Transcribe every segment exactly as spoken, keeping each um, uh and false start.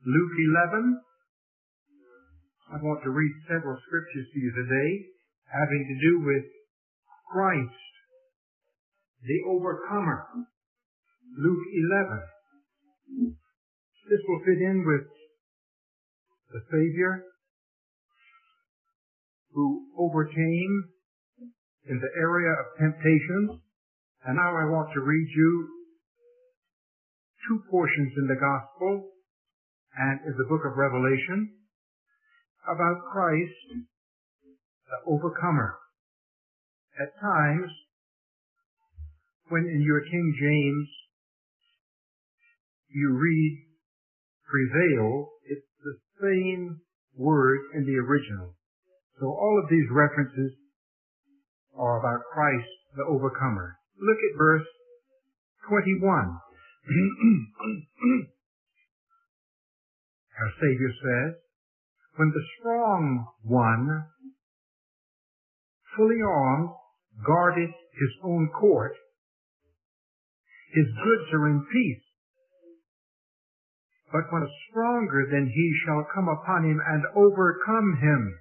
Luke eleven. I want to read several scriptures to you today having to do with Christ, the overcomer. Luke eleven. This will fit in with the Savior who overcame in the area of temptations. And now I want to read you two portions in the Gospel and in the book of Revelation about Christ, the overcomer. At times, when in your King James you read prevail, it's the same word in the original. So all of these references are about Christ, the overcomer. Look at verse twenty-one. Our Savior says, when the strong one, fully armed, guarded his own court, his goods are in peace. But when a stronger than he shall come upon him and overcome him,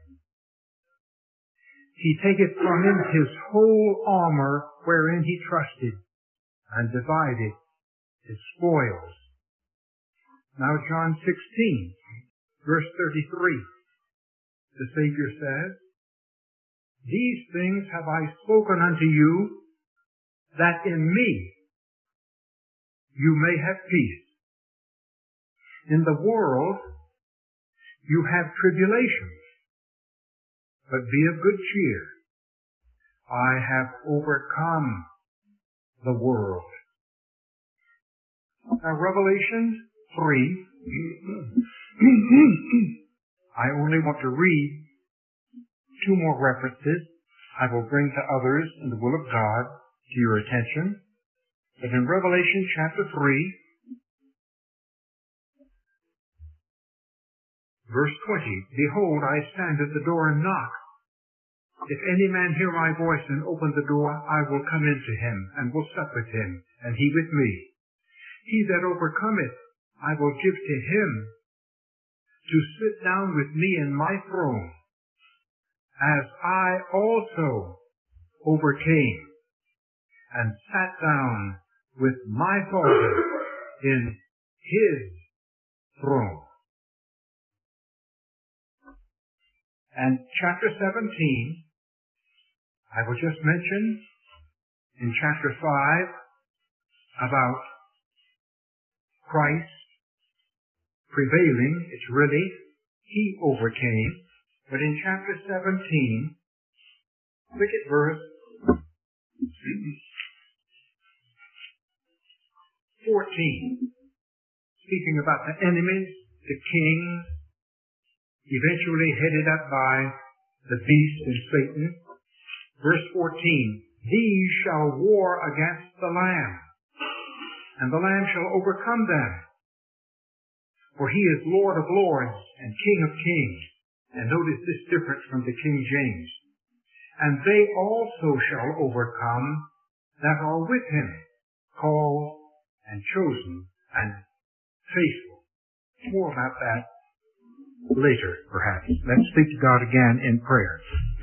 he taketh from him his whole armor wherein he trusted, and divided his spoils. Now John sixteen, verse thirty-three, the Savior says, these things have I spoken unto you, that in me you may have peace. In the world you have tribulations, but be of good cheer. I have overcome the world. Now Revelation three, I only want to read two more references. I will bring to others in the will of God to your attention. But in Revelation chapter three, verse twenty, behold, I stand at the door and knock. If any man hear my voice and open the door, I will come into him, and will sup with him, and he with me. He that overcometh, I will give to him to sit down with me in my throne, as I also overcame, and sat down with my Father in his throne. And chapter seventeen, I will just mention in chapter five about Christ prevailing. It's really he overcame. But in chapter seventeen, look at verse fourteen, speaking about the enemies, the kings, eventually headed up by the beast and Satan. Verse fourteen, these shall war against the Lamb, and the Lamb shall overcome them. For he is Lord of lords and King of kings. And notice this difference from the King James. And they also shall overcome that are with him, called and chosen and faithful. More about that later, perhaps. Let's speak to God again in prayer.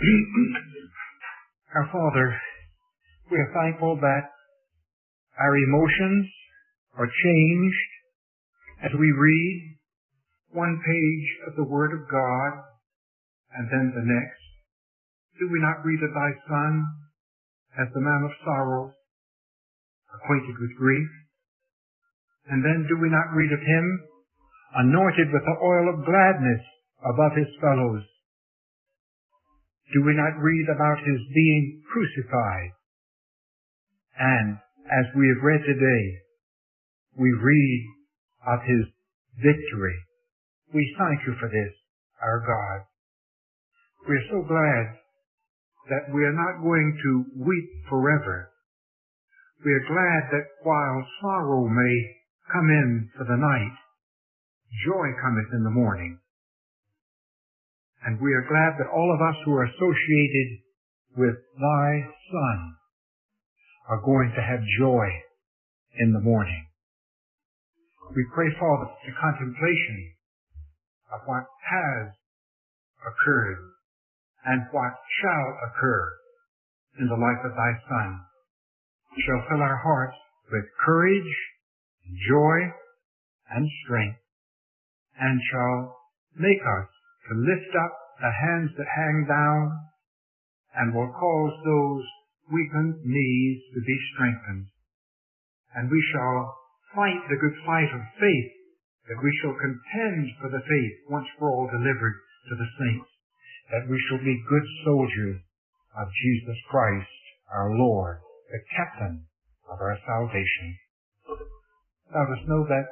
Our Father, we are thankful that our emotions are changed as we read one page of the Word of God and then the next. Do we not read of thy Son as the man of sorrows, acquainted with grief? And then do we not read of him anointed with the oil of gladness above his fellows? Do we not read about his being crucified? And as we have read today, we read of his victory. We thank you for this, our God. We are so glad that we are not going to weep forever. We are glad that while sorrow may come in for the night, joy cometh in the morning. And we are glad that all of us who are associated with thy Son are going to have joy in the morning. We pray, Father, the contemplation of what has occurred and what shall occur in the life of thy Son, shall fill our hearts with courage, joy, and strength, and shall make us to lift up the hands that hang down, and will cause those weakened knees to be strengthened. And we shall fight the good fight of faith, that we shall contend for the faith once for all delivered to the saints, that we shall be good soldiers of Jesus Christ, our Lord, the captain of our salvation. Thou dost know that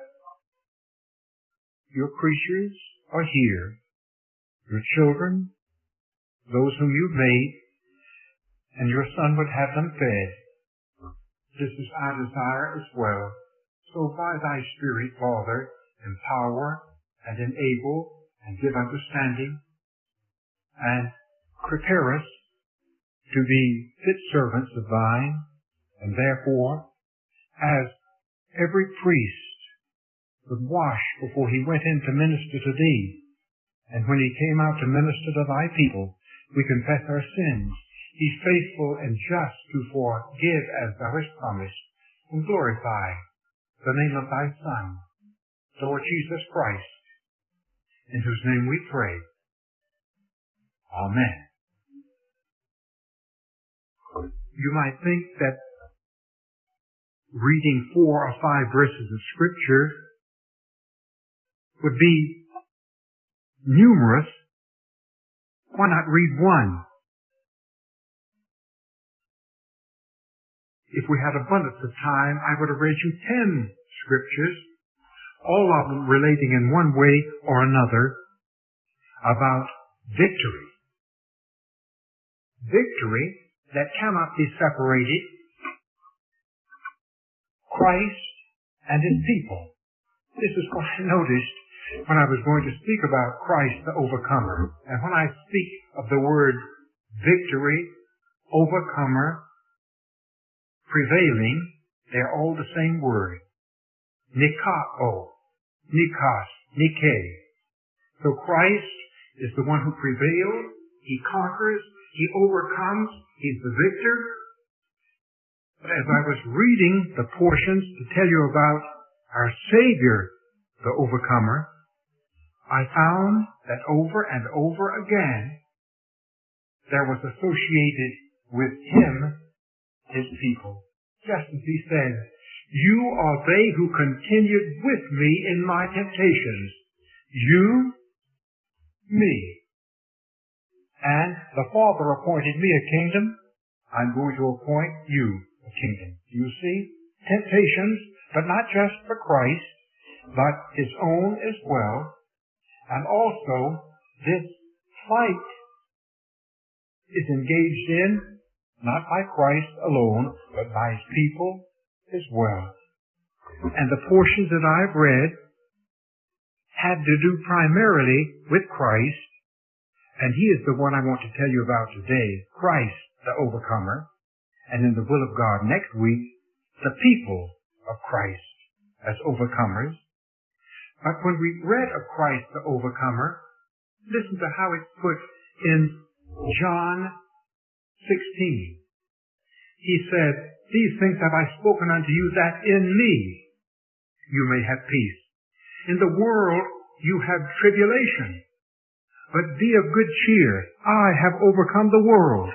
your creatures are here, your children, those whom you've made, and your Son would have them fed. This is our desire as well. So by thy Spirit, Father, empower and enable and give understanding and prepare us to be fit servants of thine, and therefore, as every priest would wash before he went in to minister to thee, and when he came out to minister to thy people, we confess our sins. He's faithful and just to forgive as thou hast promised, and glorify the name of thy Son, Lord Jesus Christ, in whose name we pray. Amen. You might think that reading four or five verses of Scripture would be numerous. Why not read one? If we had abundance of time, I would have read you ten scriptures, all of them relating in one way or another about victory. Victory that cannot be separated, Christ and His people. This is what I noticed when I was going to speak about Christ the overcomer. And when I speak of the word victory, overcomer, prevailing, they're all the same word. Nikao, Nikos, Nike. So Christ is the one who prevails, He conquers, He overcomes, He's the victor. But as I was reading the portions to tell you about our Savior, the overcomer, I found that over and over again there was associated with Him His people. Just as He said, you are they who continued with me in my temptations. You, me. And the Father appointed me a kingdom. I'm going to appoint you a kingdom. You see? Temptations, but not just for Christ, but His own as well. And also, this fight is engaged in not by Christ alone, but by His people as well. And the portions that I've read had to do primarily with Christ, and He is the one I want to tell you about today, Christ the overcomer, and in the will of God next week, the people of Christ as overcomers. But when we read of Christ the overcomer, listen to how it's put in John sixteen. He said, these things have I spoken unto you, that in me you may have peace. In the world you have tribulation, but be of good cheer. I have overcome the world.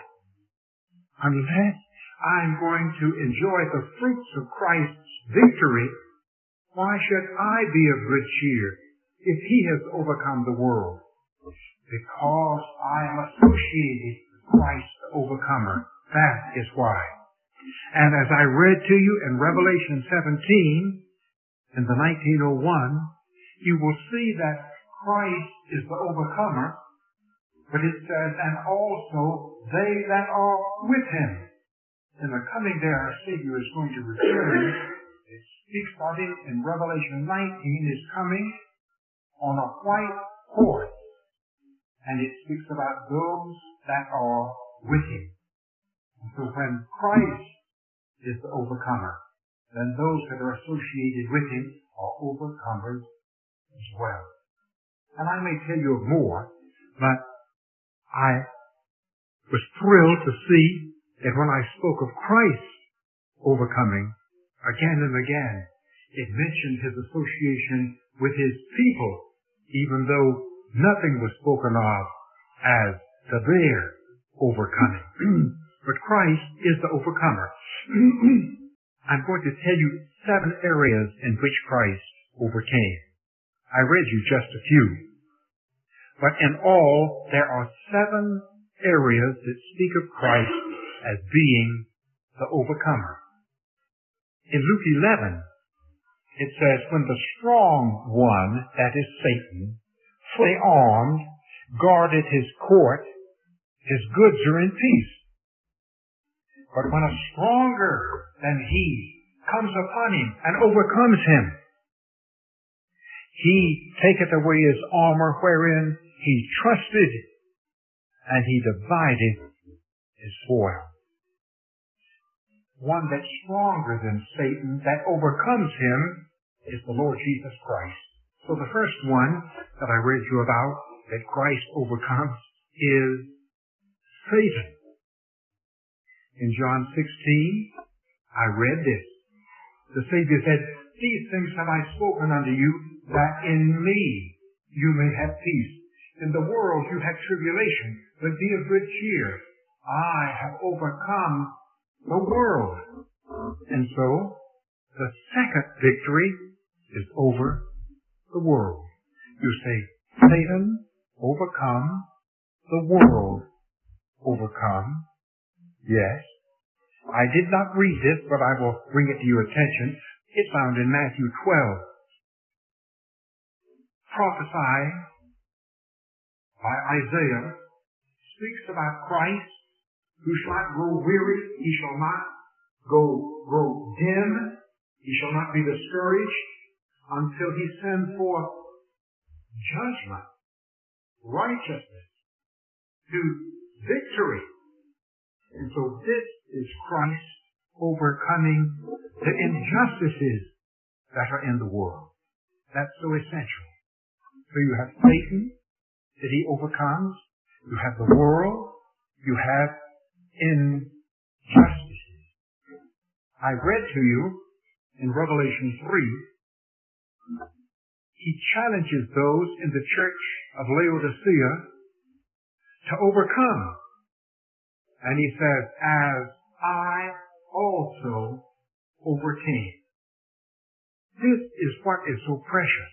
Unless I'm going to enjoy the fruits of Christ's victory, why should I be of good cheer if He has overcome the world? Because I am associated with Christ the overcomer. That is why. And as I read to you in Revelation seventeen, in the nineteen oh one, you will see that Christ is the overcomer, but it says, and also they that are with Him. In the coming day, our Savior is going to return. It speaks of Him in Revelation nineteen, is coming on a white horse. And it speaks about those that are with Him. And so when Christ is the overcomer, then those that are associated with Him are overcomers as well. And I may tell you of more, but I was thrilled to see that when I spoke of Christ overcoming again and again, it mentioned his association with his people, even though nothing was spoken of as the their overcoming. But Christ is the overcomer. I'm going to tell you seven areas in which Christ overcame. I read you just a few. But in all, there are seven areas that speak of Christ as being the overcomer. In Luke eleven, it says, when the strong one, that is Satan, fully armed, guarded his court, his goods are in peace. But when a stronger than he comes upon him and overcomes him, he taketh away his armor wherein he trusted, and he divideth his spoil. One that's stronger than Satan, that overcomes him, is the Lord Jesus Christ. So the first one that I read you about, that Christ overcomes, is Satan. In John sixteen, I read this. The Savior said, these things have I spoken unto you, that in me you may have peace. In the world you have tribulation, but be of good cheer. I have overcome the world. And so, the second victory is over the world. You say, Satan overcome, the world overcome. Yes. I did not read this, but I will bring it to your attention. It's found in Matthew twelve. Prophesying by Isaiah speaks about Christ, who shall not grow weary, he shall not go grow dim, he shall not be discouraged until he send forth judgment, righteousness, to victory. And so this is Christ overcoming the injustices that are in the world. That's so essential. So you have Satan that he overcomes. You have the world. You have injustices. I read to you in Revelation three, he challenges those in the church of Laodicea to overcome. And he says, as I also overcame. This is what is so precious.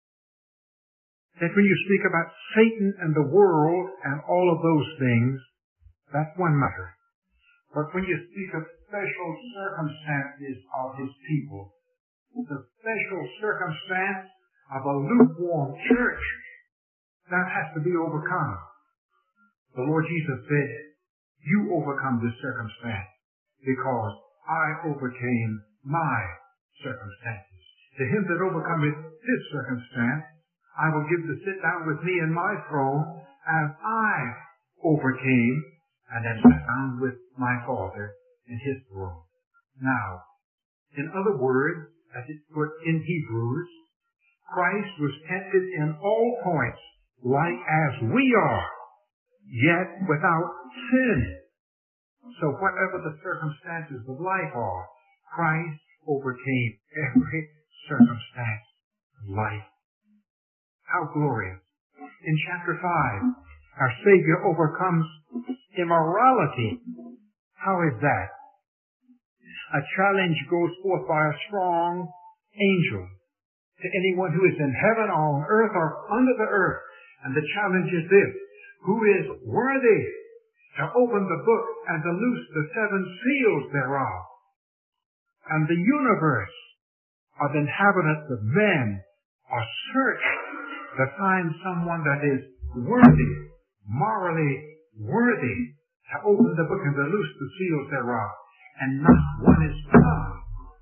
That when you speak about Satan and the world and all of those things, that's one matter. But when you speak of special circumstances of his people, the special circumstance of a lukewarm church, that has to be overcome. The Lord Jesus said, you overcome this circumstance because I overcame my circumstances. To him that overcometh this circumstance, I will give to sit down with me in my throne as I overcame and am sat down with my Father in his throne. Now, in other words, as it's put in Hebrews, Christ was tempted in all points like as we are, yet without sin. So whatever the circumstances of life are, Christ overcame every circumstance of life. How glorious. In chapter five, our Savior overcomes immorality. How is that? A challenge goes forth by a strong angel to anyone who is in heaven or on earth or under the earth. And the challenge is this: who is worthy to open the book and to loose the seven seals thereof? And the universe of inhabitants of men are searched to find someone that is worthy, morally worthy, to open the book and to loose the seals thereof. And not one is found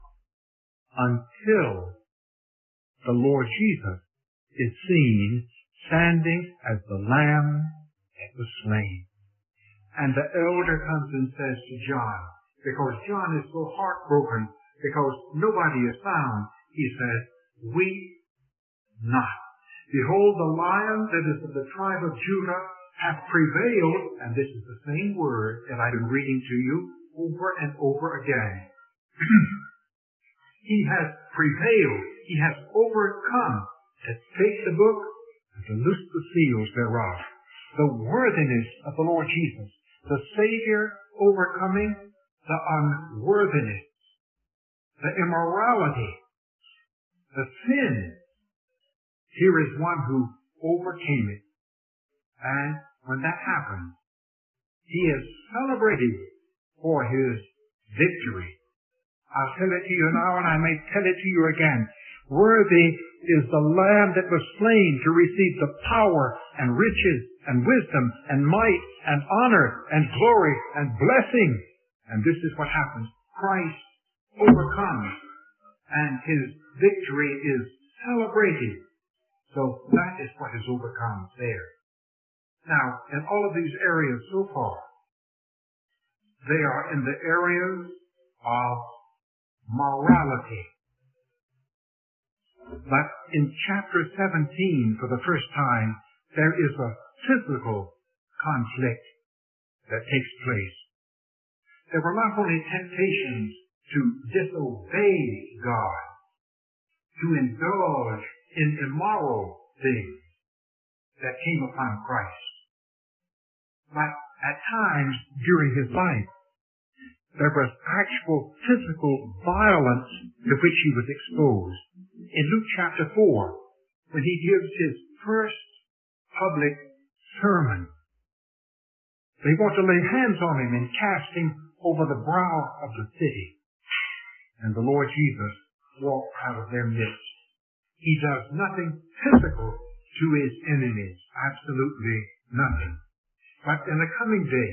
until the Lord Jesus is seen standing as the Lamb that was slain. And the elder comes and says to John, because John is so heartbroken, because nobody is found, he says, weep not. Behold, the lion that is of the tribe of Judah hath prevailed, and this is the same word that I've been reading to you over and over again. He has prevailed. He has overcome to take the book and to loose the seals thereof. The worthiness of the Lord Jesus, the Savior overcoming the unworthiness, the immorality, the sin. Here is one who overcame it. And when that happens, he is celebrated for his victory. I'll tell it to you now, and I may tell it to you again. Worthy is the Lamb that was slain to receive the power and riches and wisdom and might and honor and glory and blessing. And this is what happens. Christ overcomes, and his victory is celebrated. So that is what is overcome there. Now, in all of these areas so far, they are in the areas of morality. But in chapter seventeen, for the first time, there is a physical conflict that takes place. There were not only temptations to disobey God, to indulge in immoral things that came upon Christ, but at times during his life, there was actual physical violence to which he was exposed. In Luke chapter four, when he gives his first public sermon, they want to lay hands on him and cast him over the brow of the city. And the Lord Jesus walked out of their midst. He does nothing physical to his enemies. Absolutely nothing. But in the coming day,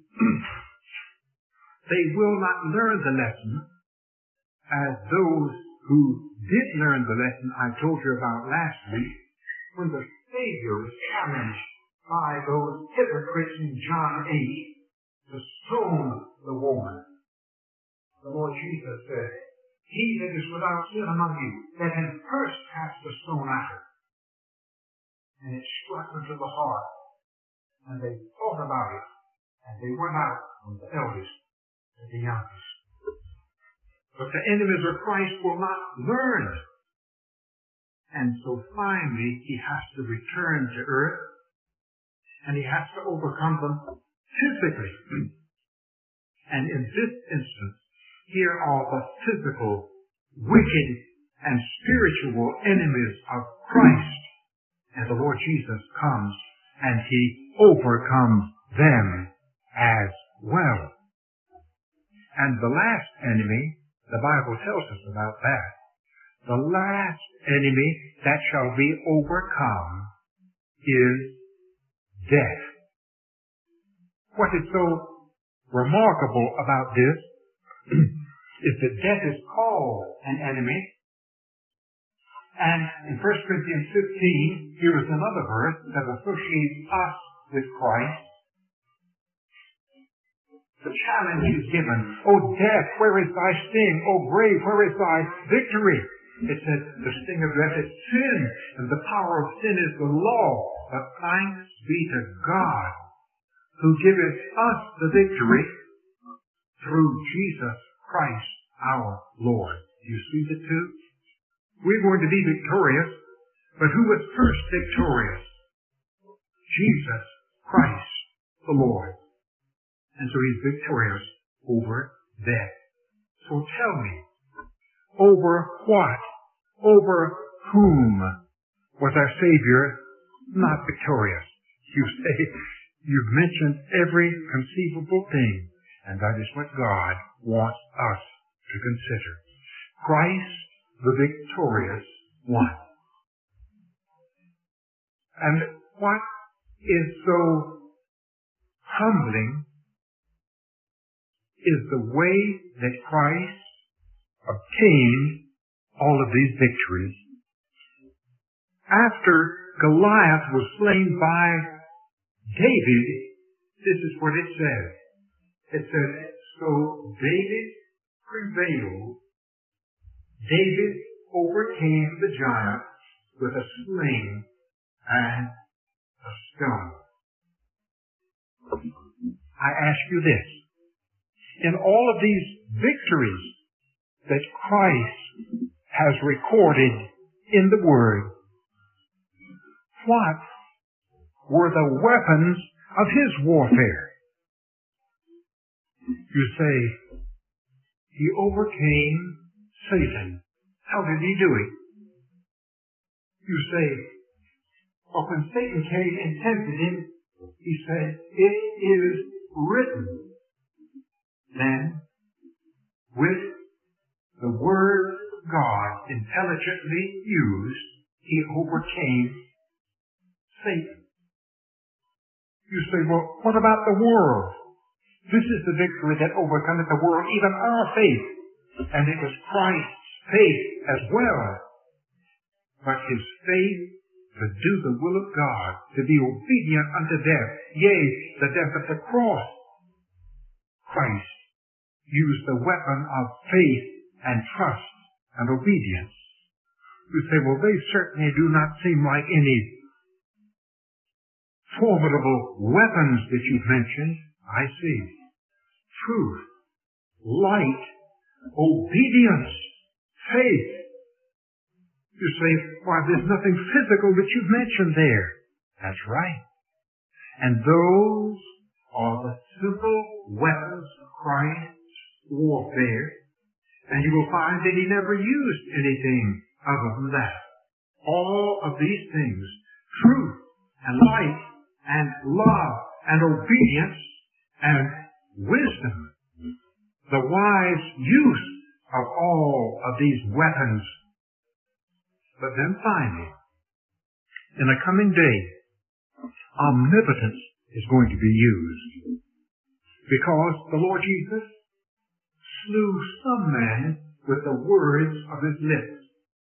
they will not learn the lesson as those who did learn the lesson I told you about last week, when the Savior was challenged by those hypocrites in John eight to stone the woman. The Lord Jesus said, "He that is without sin among you, let him first cast the stone at her." And it struck them to the heart. And they thought about it. And they went out from the eldest to the youngest. But the enemies of Christ will not learn. And so finally, he has to return to earth. And he has to overcome them physically. And in this instance, here are the physical, wicked, and spiritual enemies of Christ. And the Lord Jesus comes and he overcomes them as well. And the last enemy, the Bible tells us about that. The last enemy that shall be overcome is death. What is so remarkable about this is that death is called an enemy. And in First Corinthians fifteen, here is another verse that associates us with Christ. The challenge is given. "O death, where is thy sting? O grave, where is thy victory?" It says, the sting of death is sin, and the power of sin is the law. But thanks be to God, who giveth us the victory through Jesus Christ our Lord. Do you see the two? We're going to be victorious, but who was first victorious? Jesus Christ the Lord. And so he's victorious over death. So tell me, over what, over whom was our Savior not victorious? You say, you've mentioned every conceivable thing, and that is what God wants us to consider. Christ, the victorious one. And what is so humbling is the way that Christ obtained all of these victories. After Goliath was slain by David, this is what it says. It says, so David prevailed. David overcame the giant with a sling and a stone. I ask you this. In all of these victories that Christ has recorded in the Word, what were the weapons of His warfare? You say, He overcame Satan. How did He do it? You say, well, when Satan came and tempted Him, He said, it is written. Then, with the Word of God intelligently used, He overcame Satan. You say, well, what about the world? This is the victory that overcometh the world, even our faith. And it was Christ's faith as well. But His faith to do the will of God, to be obedient unto death, yea, the death of the cross. Christ used the weapon of faith and trust and obedience. You say, well, they certainly do not seem like any formidable weapons that you've mentioned. I see. Truth, light, obedience, faith. You say, why, there's nothing physical that you've mentioned there. That's right. And those are the simple weapons of Christ's warfare. And you will find that He never used anything other than that. All of these things, truth and light and love and obedience and wisdom, the wise use of all of these weapons. But then finally, in a coming day, omnipotence is going to be used. Because the Lord Jesus slew some men with the words of His lips.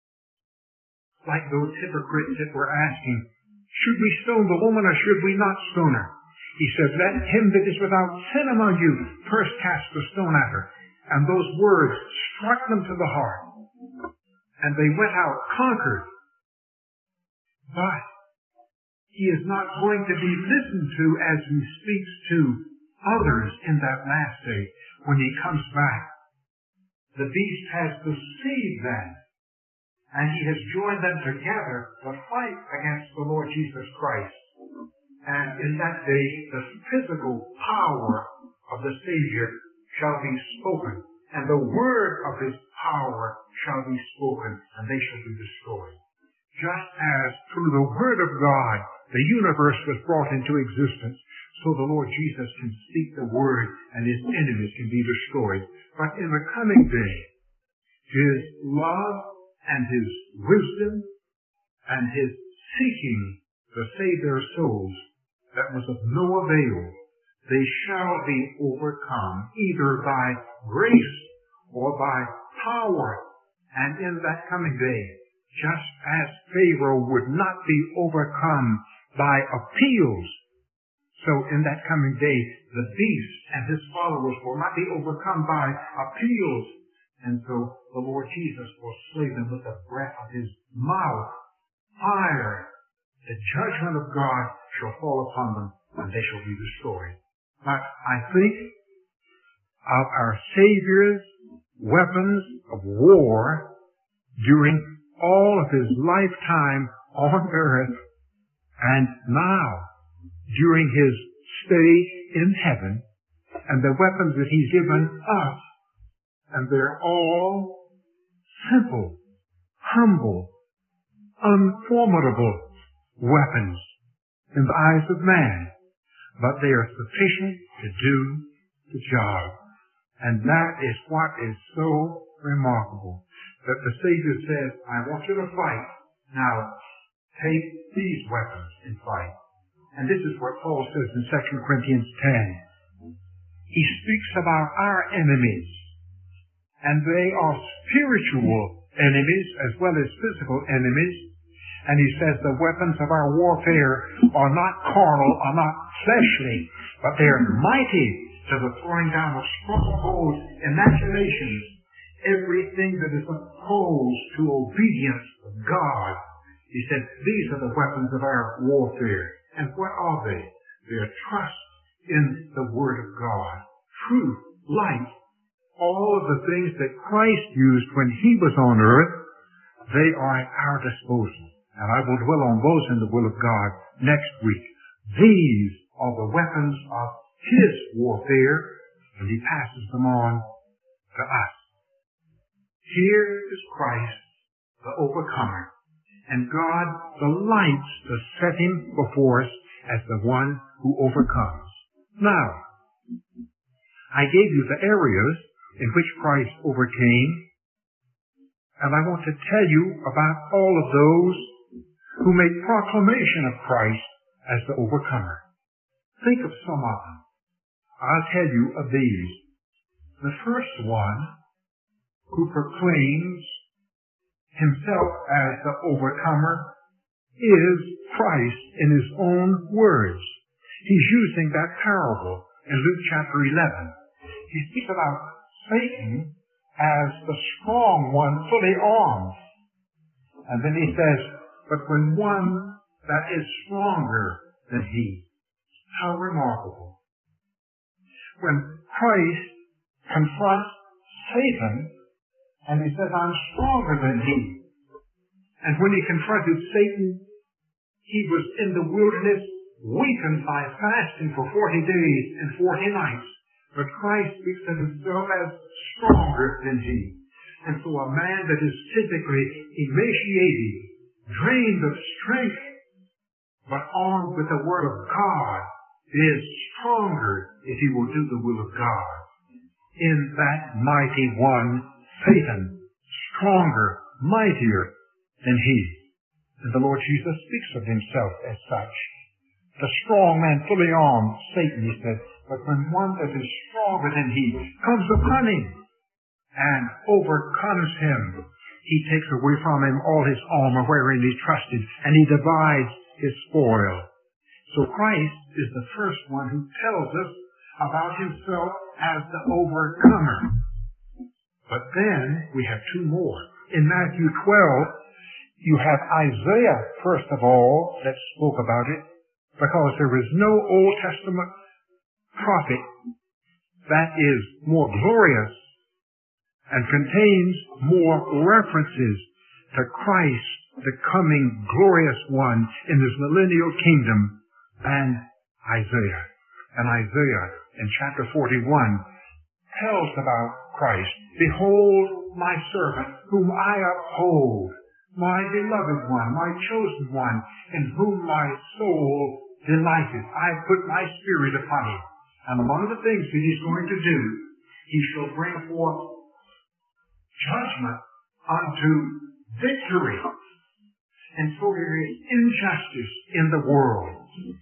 Like those hypocrites that were asking, should we stone the woman or should we not stone her? He said, let him that is without sin among you first cast a stone at her. And those words struck them to the heart. And they went out conquered. But He is not going to be listened to as He speaks to others in that last day when He comes back. The beast has deceived them, and he has joined them together to fight against the Lord Jesus Christ. And in that day, the physical power of the Savior shall be spoken, and the word of His power shall be spoken, and they shall be destroyed. Just as through the word of God the universe was brought into existence, so the Lord Jesus can speak the word and His enemies can be destroyed. But in the coming day, His love and His wisdom and His seeking to save their souls that was of no avail, they shall be overcome either by grace or by power. And in that coming day, just as Pharaoh would not be overcome by appeals, so in that coming day, the beast and his followers will not be overcome by appeals. And so the Lord Jesus will slay them with the breath of His mouth. Fire, the judgment of God shall fall upon them, and they shall be destroyed. But I think of our Savior's weapons of war during all of His lifetime on earth, and now during His stay in heaven, and the weapons that He's given us. And they're all simple, humble, unformidable weapons in the eyes of man. But they are sufficient to do the job. And that is what is so remarkable. That the Savior says, I want you to fight. Now, take these weapons and fight. And this is what Paul says in Second Corinthians ten. He speaks about our enemies. And they are spiritual enemies as well as physical enemies. And he says the weapons of our warfare are not carnal, are not fleshly, but they are mighty to the throwing down of strongholds, imaginations, everything that is opposed to obedience of God He said, these are the weapons of our warfare. And what are they? They are trust in the Word of God, truth, light, all of the things that Christ used when He was on earth, they are at our disposal. And I will dwell on those in the will of God next week. These are the weapons of His warfare, and He passes them on to us. Here is Christ, the overcomer, and God delights to set Him before us as the one who overcomes. Now, I gave you the areas in which Christ overcame, and I want to tell you about all of those who made proclamation of Christ as the overcomer. Think of some of them. I'll tell you of these. The first one who proclaims himself as the overcomer is Christ in His own words. He's using that parable in Luke chapter eleven. He speaks about Satan as the strong one, fully armed. And then he says, but when one that is stronger than he. How remarkable. When Christ confronts Satan, and he says, I'm stronger than he. And when he confronted Satan, he was in the wilderness weakened by fasting for forty days and forty nights. But Christ speaks of himself as stronger than he. And so a man that is physically emaciated, drained of strength, but armed with the Word of God, is stronger if he will do the will of God. In that mighty one, Satan, stronger, mightier than he. And the Lord Jesus speaks of himself as such. The strong man, fully armed, Satan, he said, but when one that is stronger than he comes upon him and overcomes him, he takes away from him all his armor wherein he trusted, and he divides his spoil. So Christ is the first one who tells us about himself as the overcomer. But then we have two more. In Matthew twelve, you have Isaiah, first of all, that spoke about it, because there is no Old Testament prophet that is more glorious and contains more references to Christ, the coming glorious one in His millennial kingdom, than Isaiah. And Isaiah in chapter forty-one tells about Christ. Behold my servant whom I uphold, my beloved one, my chosen one, in whom my soul delighteth. I put my spirit upon him. And among the things that he's going to do, he shall bring forth judgment unto victory. And so there is injustice in the world.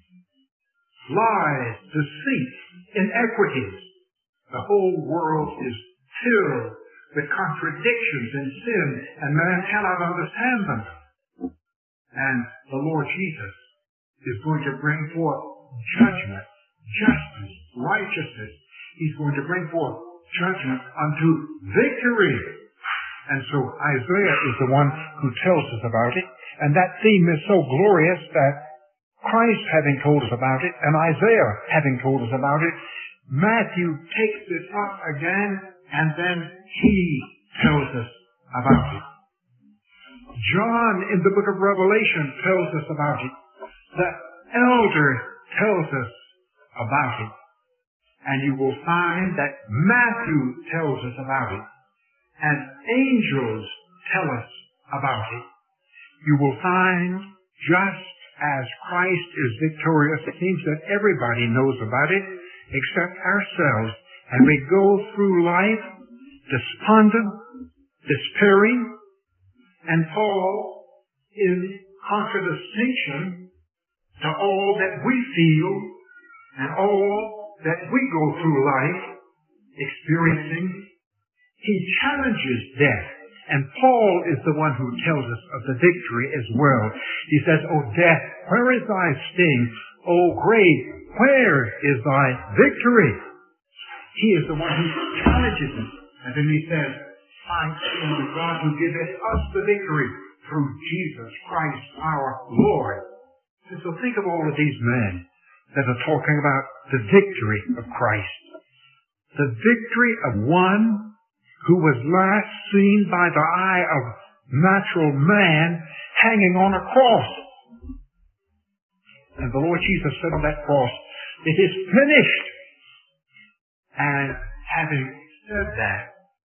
Lies, deceit, inequities. The whole world is filled with contradictions and sin, and man cannot understand them. And the Lord Jesus is going to bring forth judgment, justice, righteousness. He's going to bring forth judgment unto victory. And so Isaiah is the one who tells us about it. And that theme is so glorious that Christ having told us about it, and Isaiah having told us about it, Matthew takes it up again, and then he tells us about it. John in the book of Revelation tells us about it. The elder tells us about it. And you will find that Matthew tells us about it. And angels tell us about it. You will find, just as Christ is victorious, it seems that everybody knows about it except ourselves. And we go through life despondent, despairing, and fall in contradistinction to all that we feel and all that we go through life experiencing. He challenges death. And Paul is the one who tells us of the victory as well. He says, O death, where is thy sting? O grave, where is thy victory? He is the one who challenges us. And then he says, thanks be to God who giveth us the victory through Jesus Christ our Lord. And so think of all of these men that are talking about the victory of Christ. The victory of one who was last seen by the eye of natural man hanging on a cross. And the Lord Jesus said on that cross, "It is finished." And having said that,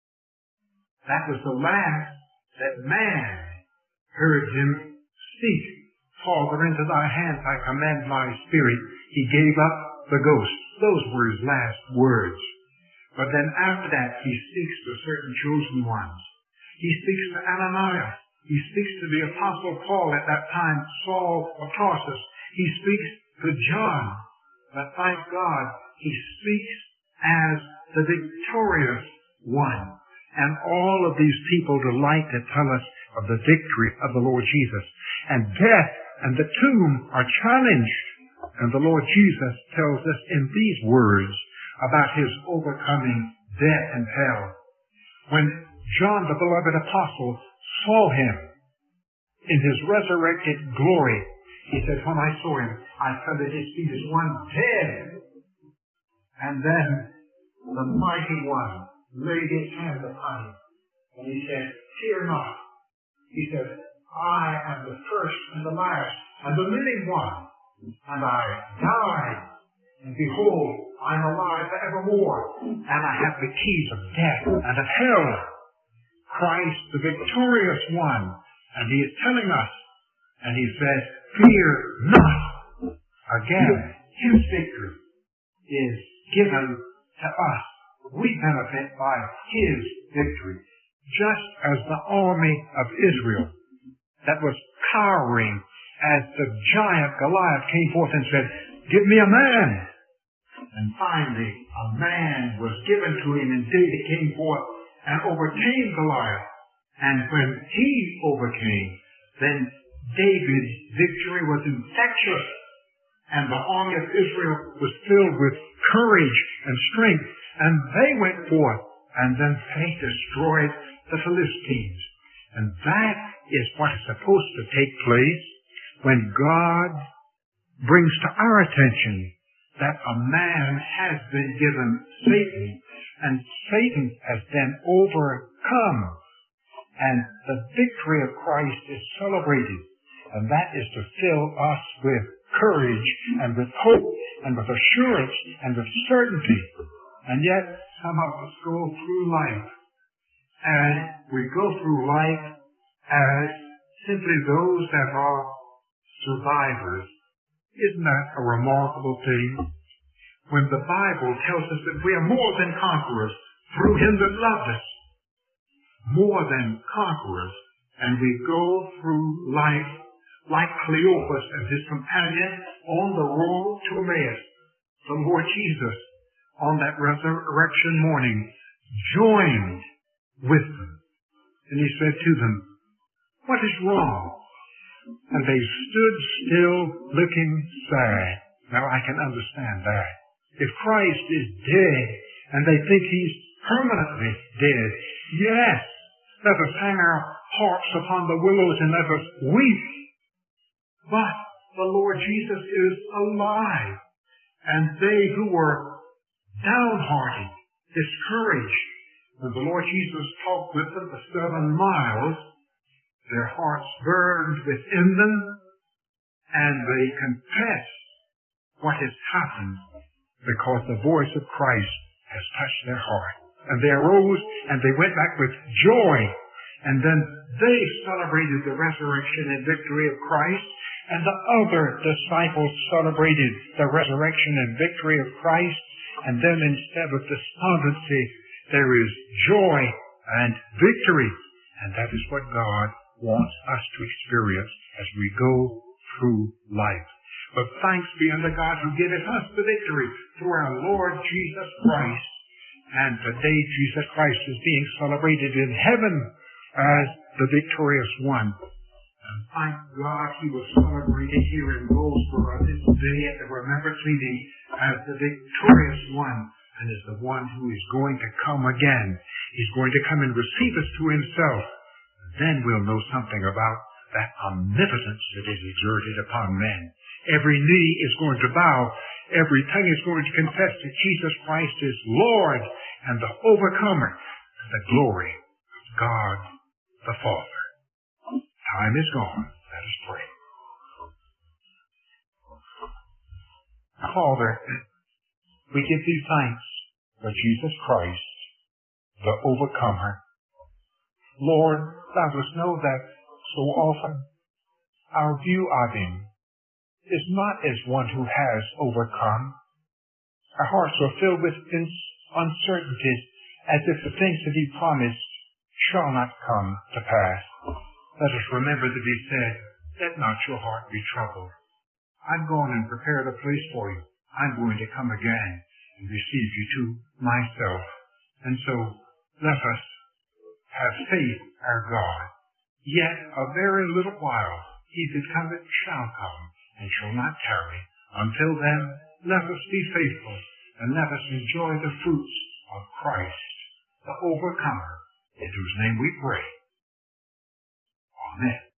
that was the last that man heard him speak. "Father, into thy hands I commend my spirit." He gave up the ghost. Those were his last words. But then after that, he speaks to certain chosen ones. He speaks to Ananias. He speaks to the Apostle Paul at that time, Saul of Tarsus. He speaks to John. But thank God, he speaks as the victorious one. And all of these people delight to tell us of the victory of the Lord Jesus. And death and the tomb are challenged. And the Lord Jesus tells us in these words about his overcoming death and hell. When John, the beloved apostle, saw him in his resurrected glory, he said, "When I saw him, I fell at his feet as one dead." And then the mighty one laid his hand upon him, and he said, "Fear not." He said, "I am the first and the last, and the living one. And I died, and behold, I am alive forevermore, and I have the keys of death and of hell." Christ, the victorious one, and he is telling us, and he says, "Fear not." Again, his victory is given to us. We benefit by his victory. Just as the army of Israel that was cowering as the giant Goliath came forth and said, "Give me a man." And finally, a man was given to him, and David came forth and overcame Goliath. And when he overcame, then David's victory was infectious. And the army of Israel was filled with courage and strength. And they went forth, and then they destroyed the Philistines. And that is what is supposed to take place when God brings to our attention that a man has been given Satan, and Satan has been overcome. And the victory of Christ is celebrated. And that is to fill us with courage and with hope and with assurance and with certainty. And yet, some of us go through life, and we go through life as simply those that are survivors. Isn't that a remarkable thing? When the Bible tells us that we are more than conquerors through him that loved us. More than conquerors. And we go through life like Cleopas and his companion on the road to Emmaus. The Lord Jesus, on that resurrection morning, joined with them. And he said to them, "What is wrong?" And they stood still, looking sad. Now I can understand that. If Christ is dead, and they think he's permanently dead, yes, let us hang our harps upon the willows and let us weep. But the Lord Jesus is alive. And they who were downhearted, discouraged, when the Lord Jesus talked with them for seven miles, their hearts burned within them, and they confessed what has happened because the voice of Christ has touched their heart. And they arose and they went back with joy. And then they celebrated the resurrection and victory of Christ. And the other disciples celebrated the resurrection and victory of Christ. And then instead of despondency, there is joy and victory. And that is what God wants us to experience as we go through life. But thanks be unto God who giveth us the victory through our Lord Jesus Christ. And today Jesus Christ is being celebrated in heaven as the victorious one. And thank God he was celebrated here in Goldsboro this day at the Remembrance Meeting as the victorious one, and is the one who is going to come again. He's going to come and receive us to himself. Then we'll know something about that omnipotence that is exerted upon men. Every knee is going to bow. Every tongue is going to confess that Jesus Christ is Lord and the overcomer, the glory of God the Father. Time is gone. Let us pray. Father, we give thee thanks for Jesus Christ, the overcomer. Lord, thou dost know that so often our view of him is not as one who has overcome. Our hearts are filled with uncertainties, as if the things that he promised shall not come to pass. Let us remember that he said, let not your heart be troubled. I'm going and prepared a place for you. I'm going to come again and receive you to myself. And so let us have faith, our God. Yet a very little while he that cometh shall come, and shall not tarry. Until then, let us be faithful, and let us enjoy the fruits of Christ, the overcomer, in whose name we pray. Amen.